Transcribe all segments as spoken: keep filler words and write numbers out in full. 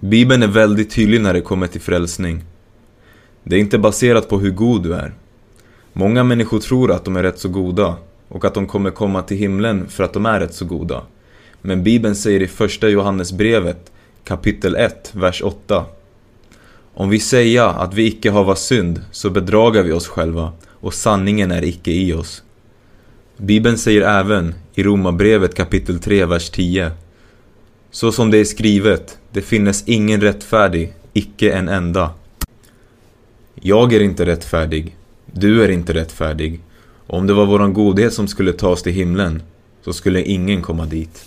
Bibeln är väldigt tydlig när det kommer till frälsning. Det är inte baserat på hur god du är. Många människor tror att de är rätt så goda och att de kommer komma till himlen för att de är rätt så goda. Men Bibeln säger i första Johannesbrevet kapitel ett, vers åtta: om vi säger att vi icke har synd, så bedragar vi oss själva, och sanningen är icke i oss. Bibeln säger även i Romarbrevet kapitel tre, vers tio: så som det är skrivet, det finnes ingen rättfärdig, icke en enda. Jag är inte rättfärdig, du är inte rättfärdig. Om det var våran godhet som skulle ta oss till himlen, så skulle ingen komma dit.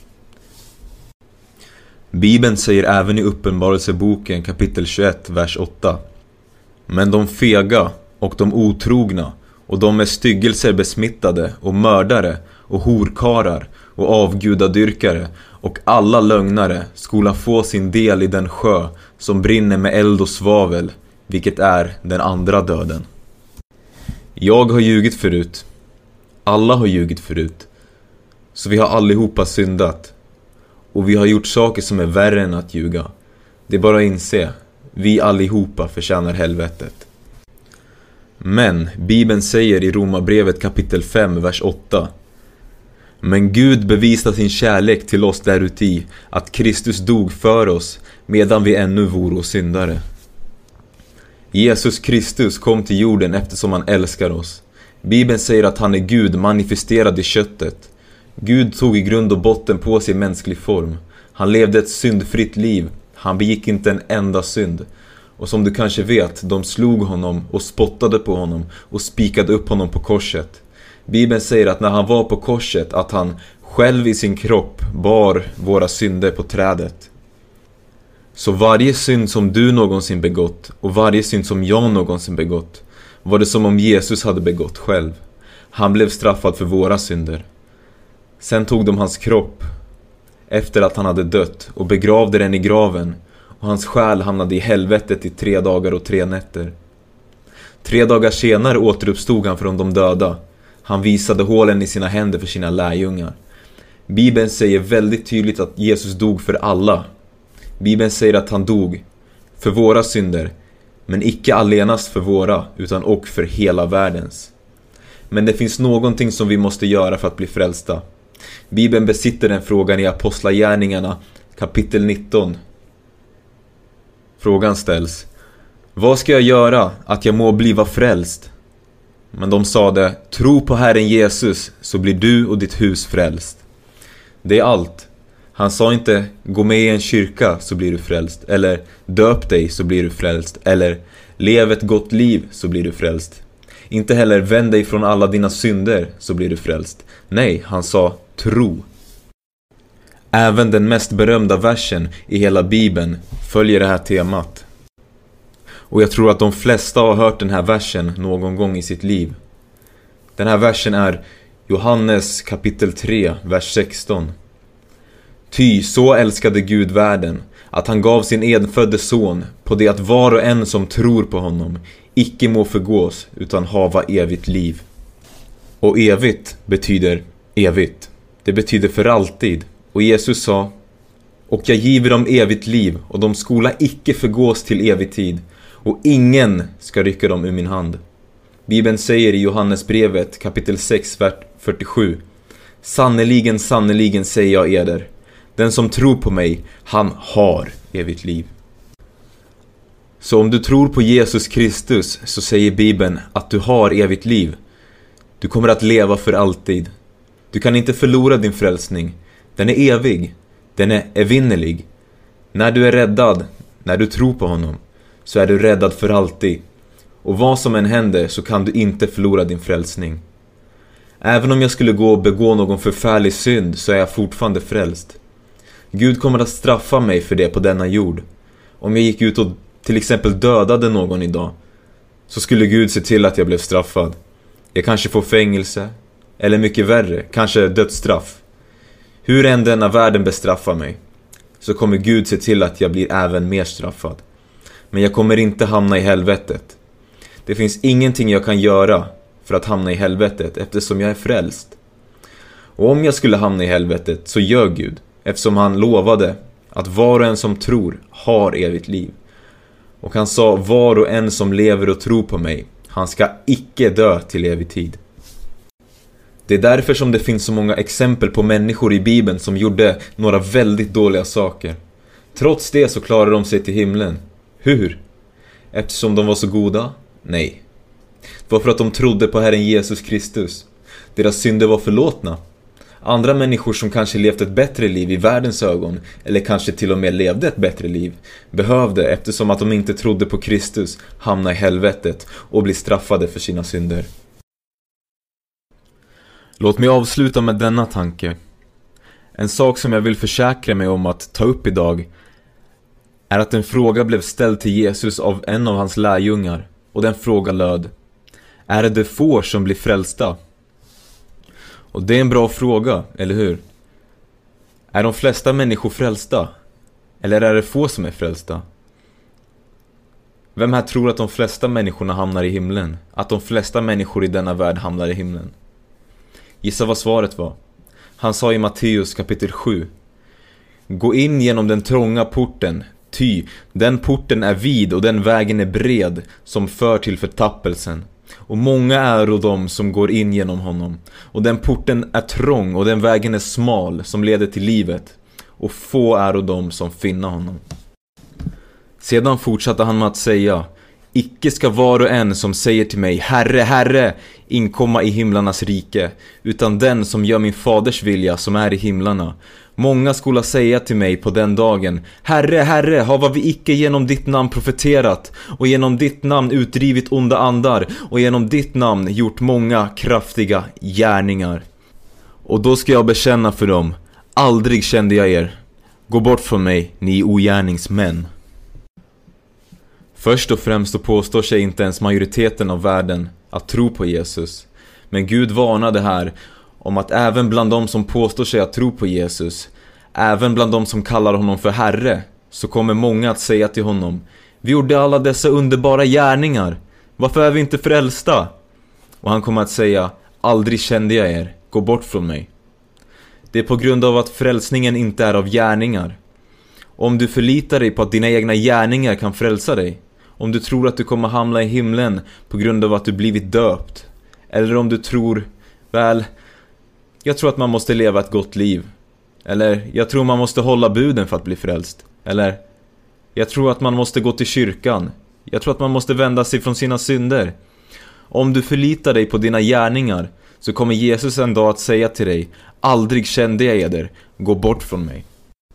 Bibeln säger även i Uppenbarelseboken kapitel tjugoett, vers åtta: men de fega och de otrogna och de med styggelser besmittade och mördare och horkarar och avgudadyrkare och alla lögnare skola få sin del i den sjö som brinner med eld och svavel, vilket är den andra döden. Jag har ljugit förut. Alla har ljugit förut. Så vi har allihopa syndat. Och vi har gjort saker som är värre än att ljuga. Det är bara att inse, vi allihopa förtjänar helvetet. Men Bibeln säger i Romarbrevet kapitel fem, vers åtta: men Gud bevisar sin kärlek till oss däruti, att Kristus dog för oss medan vi ännu voro syndare. Jesus Kristus kom till jorden eftersom han älskar oss. Bibeln säger att han är Gud manifesterad i köttet. Gud tog i grund och botten på sig mänsklig form. Han levde ett syndfritt liv. Han begick inte en enda synd. Och som du kanske vet, de slog honom och spottade på honom och spikade upp honom på korset. Bibeln säger att när han var på korset, att han själv i sin kropp bar våra synder på trädet. Så varje synd som du någonsin begått och varje synd som jag någonsin begått, var det som om Jesus hade begått själv. Han blev straffad för våra synder. Sen tog de hans kropp efter att han hade dött och begravde den i graven, och hans själ hamnade i helvetet i tre dagar och tre nätter. Tre dagar senare återuppstod han från de döda. Han visade hålen i sina händer för sina lärjungar. Bibeln säger väldigt tydligt att Jesus dog för alla. Bibeln säger att han dog för våra synder, men icke allenast för våra, utan och för hela världens. Men det finns någonting som vi måste göra för att bli frälsta. Bibeln besitter den frågan i Apostlagärningarna kapitel nitton. Frågan ställs: vad ska jag göra att jag må bliva frälst? Men de sade: tro på Herren Jesus, så blir du och ditt hus frälst. Det är allt. Han sa inte: gå med i en kyrka så blir du frälst, eller döp dig så blir du frälst, eller lev ett gott liv så blir du frälst. Inte heller vänd dig från alla dina synder så blir du frälst. Nej, han sa tro. Även den mest berömda versen i hela Bibeln följer det här temat. Och jag tror att de flesta har hört den här versen någon gång i sitt liv. Den här versen är Johannes kapitel tre, vers sexton. Ty så älskade Gud världen, att han gav sin enfödde son, på det att var och en som tror på honom icke må förgås, utan hava evigt liv. Och evigt betyder evigt. Det betyder för alltid. Och Jesus sa: och jag giver dem evigt liv, och de skola icke förgås till evig tid, och ingen ska rycka dem ur min hand. Bibeln säger i Johannesbrevet kapitel sex, vers fyrtiosju: sannoliken, sannoliken säger jag eder, den som tror på mig, han har evigt liv. Så om du tror på Jesus Kristus, så säger Bibeln att du har evigt liv. Du kommer att leva för alltid. Du kan inte förlora din frälsning. Den är evig. Den är evinnerlig. När du är räddad, när du tror på honom, så är du räddad för alltid. Och vad som än händer så kan du inte förlora din frälsning. Även om jag skulle gå och begå någon förfärlig synd, så är jag fortfarande frälst. Gud kommer att straffa mig för det på denna jord. Om jag gick ut och till exempel dödade någon idag, så skulle Gud se till att jag blev straffad. Jag kanske får fängelse, eller mycket värre, kanske dödsstraff. Hur än denna världen bestraffar mig, så kommer Gud se till att jag blir även mer straffad. Men jag kommer inte hamna i helvetet. Det finns ingenting jag kan göra för att hamna i helvetet, eftersom jag är frälst. Och om jag skulle hamna i helvetet, så gör Gud, eftersom han lovade att var och en som tror har evigt liv. Och han sa, var och en som lever och tror på mig, han ska icke dö till evig tid. Det är därför som det finns så många exempel på människor i Bibeln som gjorde några väldigt dåliga saker. Trots det så klarade de sig till himlen. Hur? Eftersom de var så goda? Nej. Det var för att de trodde på Herren Jesus Kristus. Deras synder var förlåtna. Andra människor som kanske levt ett bättre liv i världens ögon, eller kanske till och med levde ett bättre liv, behövde, eftersom att de inte trodde på Kristus, hamna i helvetet och bli straffade för sina synder. Låt mig avsluta med denna tanke. En sak som jag vill försäkra mig om att ta upp idag är att en fråga blev ställd till Jesus av en av hans lärjungar, och den frågan löd: är det de få som blir frälsta? Och det är en bra fråga, eller hur? Är de flesta människor frälsta? Eller är det få som är frälsta? Vem här tror att de flesta människorna hamnar i himlen? Att de flesta människor i denna värld hamnar i himlen? Gissa vad svaret var. Han sa i Matteus kapitel sju: gå in genom den trånga porten, ty den porten är vid och den vägen är bred som för till förtappelsen. Och många är och de som går in genom honom. Och den porten är trång och den vägen är smal som leder till livet. Och få är och de som finner honom. Sedan fortsatte han med att säga: icke ska var och en som säger till mig, Herre, Herre, inkomma i himlarnas rike, utan den som gör min faders vilja som är i himlarna. Många skola säga till mig på den dagen: Herre, Herre, har vi icke genom ditt namn profeterat, och genom ditt namn utdrivit onda andar, och genom ditt namn gjort många kraftiga gärningar. Och då ska jag bekänna för dem: aldrig kände jag er. Gå bort från mig, ni ogärningsmän. Först och främst så påstår sig inte ens majoriteten av världen att tro på Jesus. Men Gud varnade här om att även bland de som påstår sig att tro på Jesus, även bland de som kallar honom för Herre, så kommer många att säga till honom: vi gjorde alla dessa underbara gärningar, varför är vi inte frälsta? Och han kommer att säga: aldrig kände jag er, gå bort från mig. Det är på grund av att frälsningen inte är av gärningar. Om du förlitar dig på att dina egna gärningar kan frälsa dig, om du tror att du kommer hamna i himlen på grund av att du blivit döpt, eller om du tror, väl, jag tror att man måste leva ett gott liv, eller jag tror man måste hålla buden för att bli frälst, eller jag tror att man måste gå till kyrkan, jag tror att man måste vända sig från sina synder. Om du förlitar dig på dina gärningar, så kommer Jesus en dag att säga till dig: aldrig kände jag eder, gå bort från mig.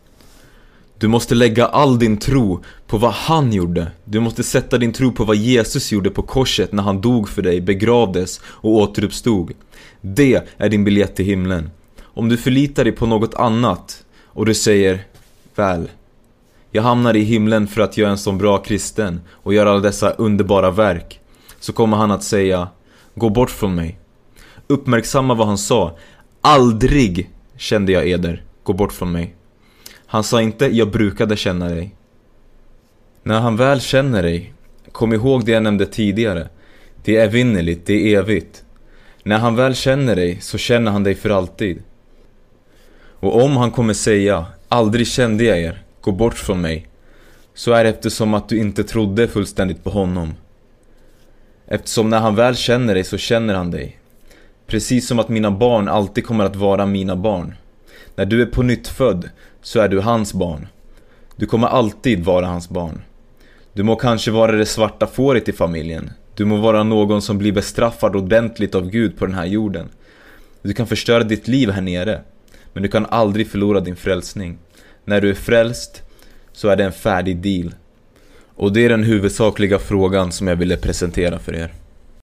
Du måste lägga all din tro på vad han gjorde. Du måste sätta din tro på vad Jesus gjorde på korset när han dog för dig, begravdes och återuppstod. Det är din biljett till himlen. Om du förlitar dig på något annat och du säger: väl, jag hamnar i himlen för att jag är en sån bra kristen och gör alla dessa underbara verk, så kommer han att säga: gå bort från mig. Uppmärksamma vad han sa: aldrig kände jag eder, gå bort från mig. Han sa inte: jag brukade känna dig. När han väl känner dig, kom ihåg det jag nämnde tidigare. Det är evinnerligt, det är evigt. När han väl känner dig, så känner han dig för alltid. Och om han kommer säga: aldrig kände jag er, gå bort från mig, så är det eftersom att du inte trodde fullständigt på honom. Eftersom när han väl känner dig, så känner han dig. Precis som att mina barn alltid kommer att vara mina barn. När du är på nytt född, så är du hans barn. Du kommer alltid vara hans barn. Du må kanske vara det svarta fåret i familjen. Du må vara någon som blir bestraffad ordentligt av Gud på den här jorden. Du kan förstöra ditt liv här nere, men du kan aldrig förlora din frälsning. När du är frälst, så är det en färdig deal. Och det är den huvudsakliga frågan som jag ville presentera för er.